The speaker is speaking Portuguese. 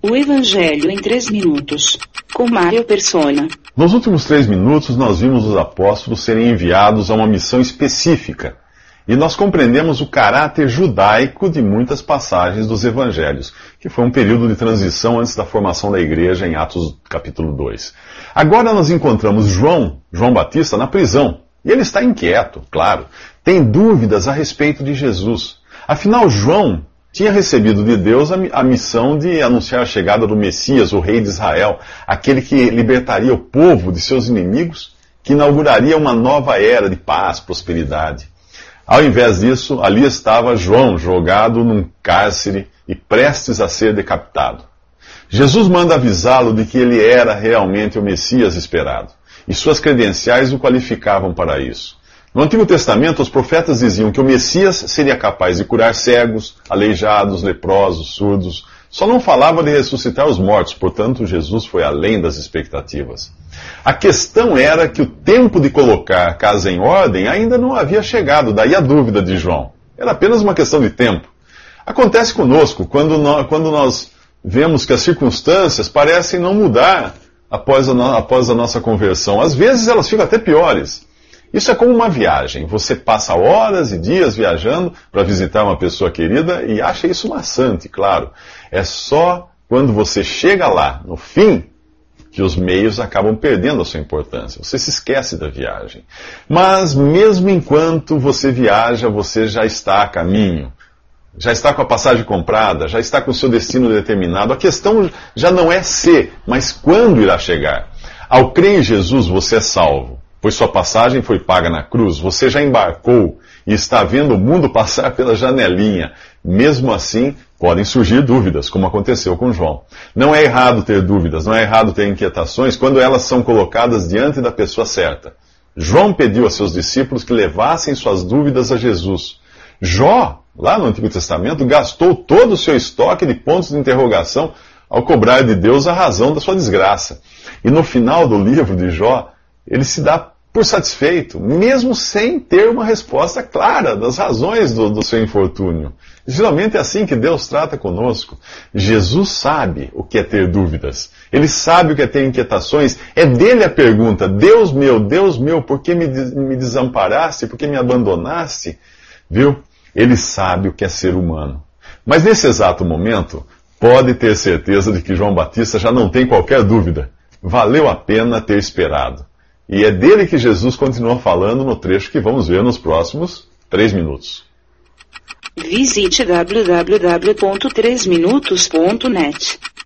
O Evangelho em 3 minutos, com Mário Persona. Nos últimos 3 minutos, nós vimos os apóstolos serem enviados a uma missão específica. E nós compreendemos o caráter judaico de muitas passagens dos evangelhos, que foi um período de transição antes da formação da igreja em Atos capítulo 2. Agora nós encontramos João Batista, na prisão. E ele está inquieto, claro. Tem dúvidas a respeito de Jesus. Afinal, João tinha recebido de Deus a missão de anunciar a chegada do Messias, o rei de Israel, aquele que libertaria o povo de seus inimigos, que inauguraria uma nova era de paz, prosperidade. Ao invés disso, ali estava João, jogado num cárcere e prestes a ser decapitado. Jesus manda avisá-lo de que ele era realmente o Messias esperado, e suas credenciais o qualificavam para isso. No Antigo Testamento, os profetas diziam que o Messias seria capaz de curar cegos, aleijados, leprosos, surdos. Só não falava de ressuscitar os mortos, portanto, Jesus foi além das expectativas. A questão era que o tempo de colocar a casa em ordem ainda não havia chegado, daí a dúvida de João. Era apenas uma questão de tempo. Acontece conosco quando nós vemos que as circunstâncias parecem não mudar após a nossa conversão. Às vezes elas ficam até piores. Isso é como uma viagem. Você passa horas e dias viajando para visitar uma pessoa querida e acha isso maçante, claro. É só quando você chega lá, no fim, que os meios acabam perdendo a sua importância. Você se esquece da viagem. Mas mesmo enquanto você viaja, você já está a caminho. Já está com a passagem comprada, já está com o seu destino determinado. A questão já não é se, mas quando irá chegar. Ao crer em Jesus, você é salvo, pois sua passagem foi paga na cruz. Você já embarcou e está vendo o mundo passar pela janelinha. Mesmo assim, podem surgir dúvidas, como aconteceu com João. Não é errado ter dúvidas, não é errado ter inquietações quando elas são colocadas diante da pessoa certa. João pediu a seus discípulos que levassem suas dúvidas a Jesus. Jó, lá no Antigo Testamento, gastou todo o seu estoque de pontos de interrogação ao cobrar de Deus a razão da sua desgraça. E no final do livro de Jó, ele se dá por satisfeito, mesmo sem ter uma resposta clara das razões do seu infortúnio. Geralmente é assim que Deus trata conosco. Jesus sabe o que é ter dúvidas. Ele sabe o que é ter inquietações. É dele a pergunta: Deus meu, por que me desamparaste? Por que me abandonaste? Viu? Ele sabe o que é ser humano. Mas nesse exato momento, pode ter certeza de que João Batista já não tem qualquer dúvida. Valeu a pena ter esperado. E é dele que Jesus continua falando no trecho que vamos ver nos próximos 3 minutos. Visite www.3minutos.net.